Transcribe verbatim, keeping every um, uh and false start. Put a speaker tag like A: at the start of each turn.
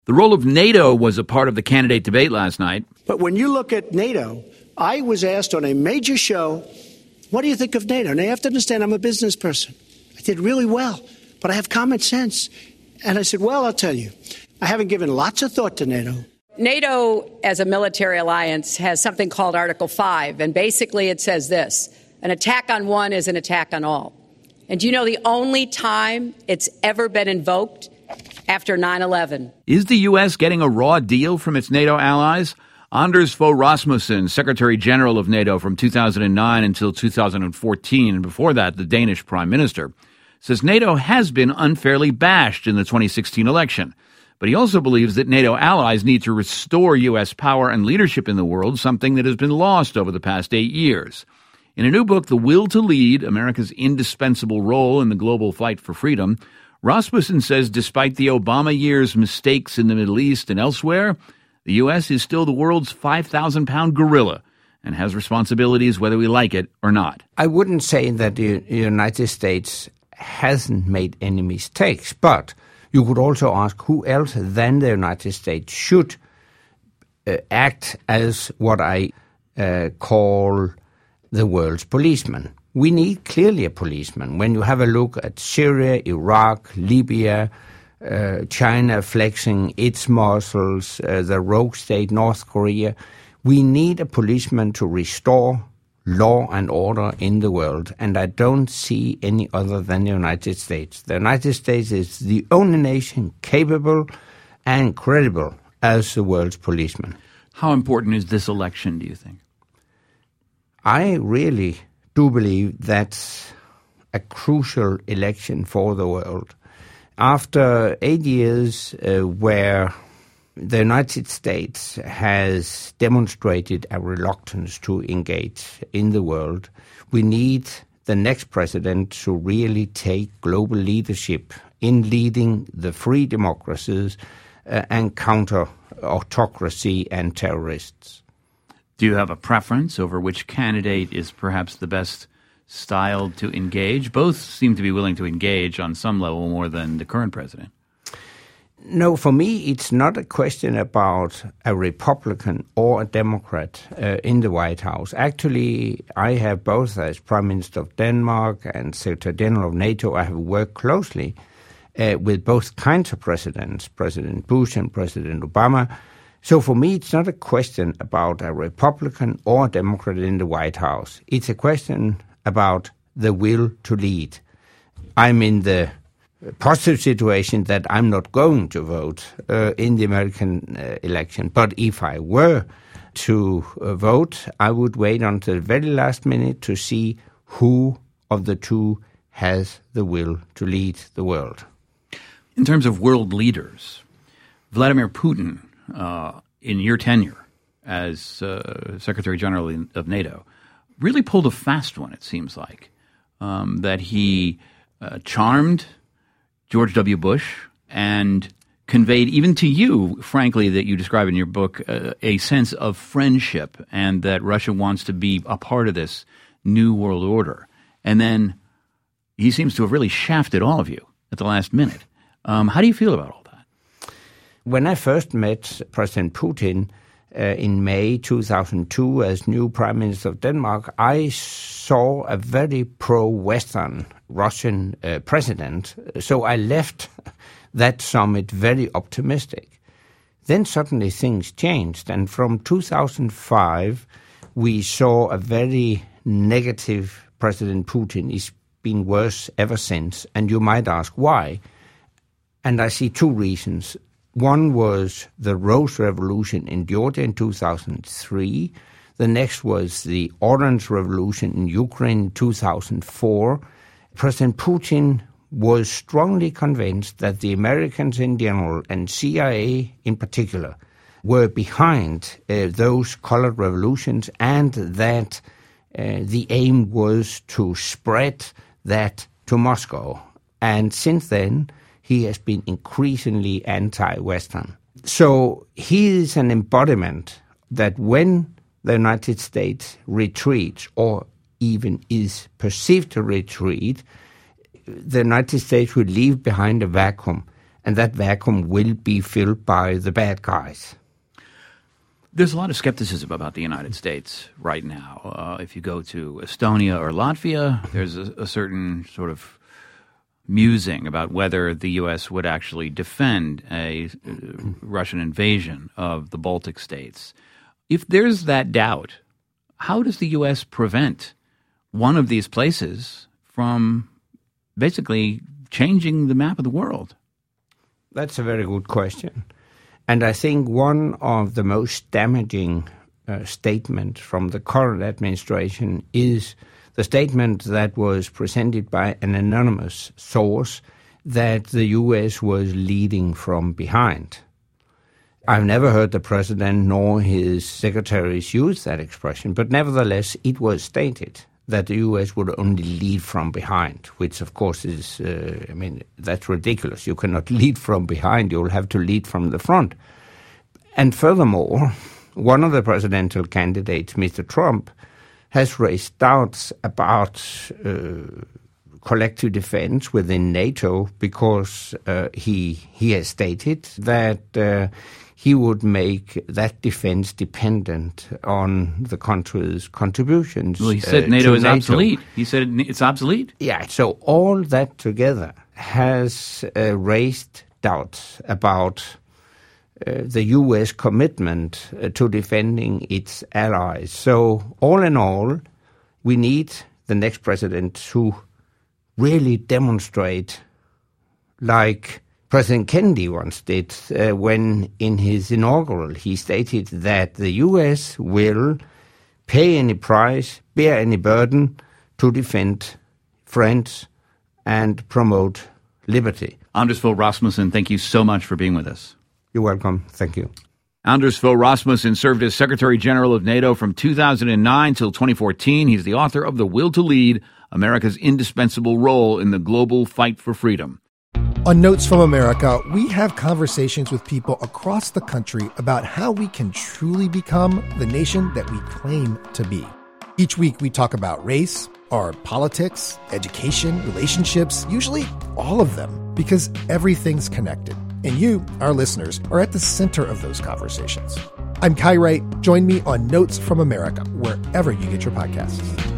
A: The role of NATO was a part of the candidate debate last night.
B: But when you look at NATO, I was asked on a major show, what do you think of NATO? Now, you have to understand, I'm a business person. I did really well, but I have common sense. And I said, well, I'll tell you, I haven't given lots of thought to NATO.
C: NATO, as a military alliance, has something called Article five, and basically it says this: an attack on one is an attack on all. And do you know the only time it's ever been invoked? After nine eleven.
A: Is the U S getting a raw deal from its NATO allies? Anders Fogh Rasmussen, Secretary General of NATO from two thousand nine until two thousand fourteen, and before that, the Danish Prime Minister, says NATO has been unfairly bashed in the twenty sixteen election. But he also believes that NATO allies need to restore U S power and leadership in the world, something that has been lost over the past eight years. In a new book, The Will to Lead, America's Indispensable Role in the Global Fight for Freedom, Rasmussen says despite the Obama years' mistakes in the Middle East and elsewhere, the U S is still the world's five thousand pound gorilla and has responsibilities whether we like it or not.
D: I wouldn't say that the United States hasn't made any mistakes, but you could also ask who else than the United States should uh, act as what I uh, call the world's policeman. We need clearly a policeman. When you have a look at Syria, Iraq, Libya, uh, China flexing its muscles, uh, the rogue state, North Korea, we need a policeman to restore law and order in the world, and I don't see any other than the United States. The United States is the only nation capable and credible as the world's policeman.
A: How important is this election, do you think?
D: I really do believe that's a crucial election for the world. After eight years uh, where the United States has demonstrated a reluctance to engage in the world, we need the next president to really take global leadership in leading the free democracies uh, and counter autocracy and terrorists.
A: Do you have a preference over which candidate is perhaps the best styled to engage? Both seem to be willing to engage on some level more than the current president.
D: No, for me, it's not a question about a Republican or a Democrat uh, in the White House. Actually, I have both as Prime Minister of Denmark and Secretary General of NATO. I have worked closely uh, with both kinds of presidents, President Bush and President Obama. So for me, it's not a question about a Republican or a Democrat in the White House. It's a question about the will to lead. I'm in the positive situation that I'm not going to vote uh, in the American uh, election. But if I were to uh, vote, I would wait until the very last minute to see who of the two has the will to lead the world.
A: In terms of world leaders, Vladimir Putin, uh, in your tenure as uh, Secretary General of NATO, really pulled a fast one, it seems like, um, that he uh, charmed George W. Bush and conveyed even to you, frankly, that you describe in your book, uh, a sense of friendship and that Russia wants to be a part of this new world order. And then he seems to have really shafted all of you at the last minute. Um, how do you feel about all that?
D: When I first met President Putin uh, in May two thousand two as new Prime Minister of Denmark, I saw a very pro-Western Russian uh, president. So I left that summit very optimistic. Then suddenly things changed. And from two thousand five, we saw a very negative President Putin. It's been worse ever since. And you might ask why. And I see two reasons. One was the Rose Revolution in Georgia in two thousand three. The next was the Orange Revolution in Ukraine in two thousand four. President Putin was strongly convinced that the Americans in general and C I A in particular were behind uh, those colored revolutions, and that uh, the aim was to spread that to Moscow. And since then, he has been increasingly anti-Western. So he is an embodiment that when the United States retreats, or even is perceived to retreat, the United States will leave behind a vacuum. and that vacuum will be filled by the bad guys.
A: There's a lot of skepticism about the United States right now. Uh, if you go to Estonia or Latvia, there's a, a certain sort of musing about whether the U S would actually defend a uh, Russian invasion of the Baltic states. If there's that doubt, how does the U S prevent one of these places from basically changing the map of the world?
D: That's a very good question. And I think one of the most damaging uh, statements from the current administration is the statement that was presented by an anonymous source that the U S was leading from behind. I've never heard the president nor his secretaries use that expression, but nevertheless it was stated that the U S would only lead from behind, which of course is, uh, I mean, that's ridiculous. You cannot lead from behind, you'll have to lead from the front. And furthermore, one of the presidential candidates, Mister Trump, has raised doubts about uh, collective defense within NATO because uh, he he has stated that uh, he would make that defense dependent on the country's contributions.
A: Well, he said
D: uh,
A: NATO is
D: NATO.
A: obsolete. He said it's obsolete.
D: Yeah, so all that together has uh, raised doubts about uh, the U S commitment uh, to defending its allies. So all in all, we need the next president to really demonstrate, like President Kennedy once did, uh, when in his inaugural he stated that the U S will pay any price, bear any burden to defend friends and promote liberty.
A: Anders Fogh Rasmussen, thank you so much for being with us.
D: You're welcome. Thank you.
A: Anders Fogh Rasmussen served as Secretary General of NATO from two thousand nine till twenty fourteen. He's the author of The Will to Lead, America's Indispensable Role in the Global Fight for Freedom.
E: On Notes from America, we have conversations with people across the country about how we can truly become the nation that we claim to be. Each week we talk about race, our politics, education, relationships, usually all of them, because everything's connected. And you, our listeners, are at the center of those conversations. I'm Kai Wright. Join me on Notes from America, wherever you get your podcasts.